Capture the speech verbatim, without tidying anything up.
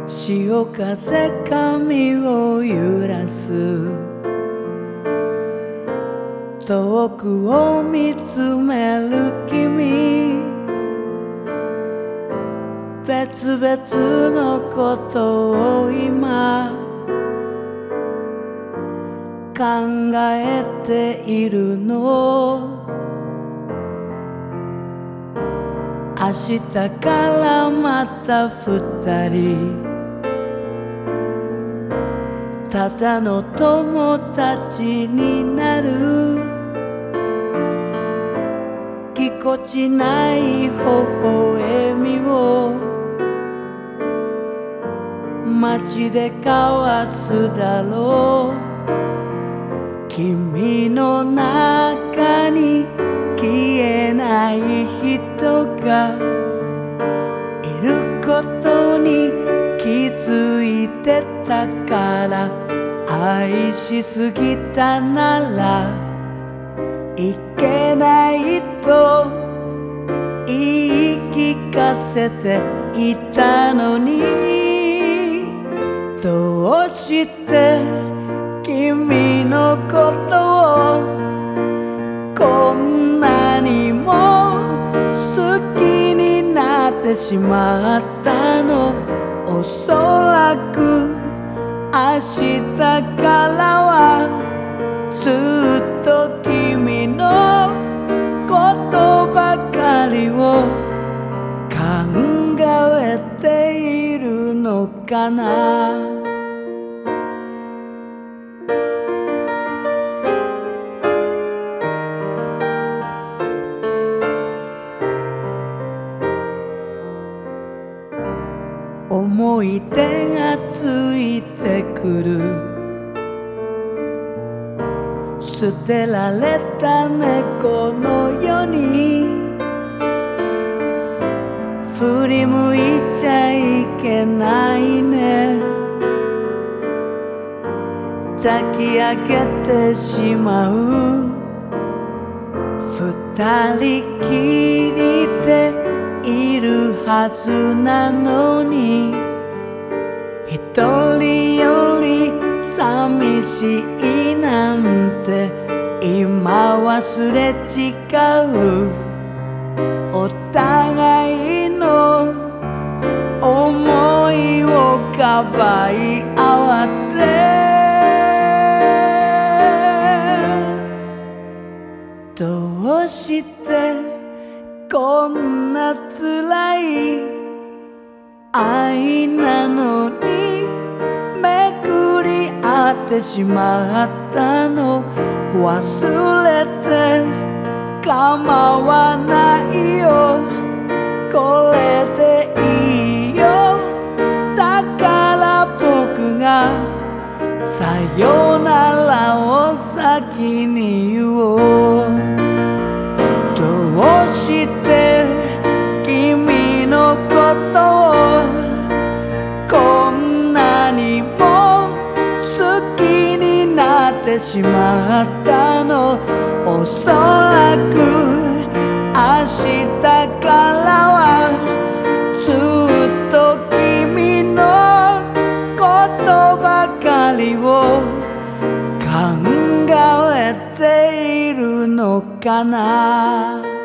潮風髪を揺らす遠くを見つめる君別々のことを今考えているの明日からまた二人ただの友達になるぎこちない微笑みを街で交わすだろう君の中に消えない人がいることに気づいてたから愛しすぎたならいけないと言い聞かせていたのにどうして君のことをこんなにも好きになってしまったのおそらく明日からはずっと君のことばかりを考えているのかな思い出がついてくる捨てられた猫のように振り向いちゃいけないね抱き上げてしまう二人きりでいるはずなのに一人より寂しいなんて今忘れ違うお互いの思いをかばい合ってどうしてこんな辛い愛なのに巡り合ってしまったの忘れて構わないよこれでいいよだから僕がさよならを先に言おうどうして君のことをこんなにも好きになってしまったのおそらく明日からはずっと君のことばかりを考えているのかな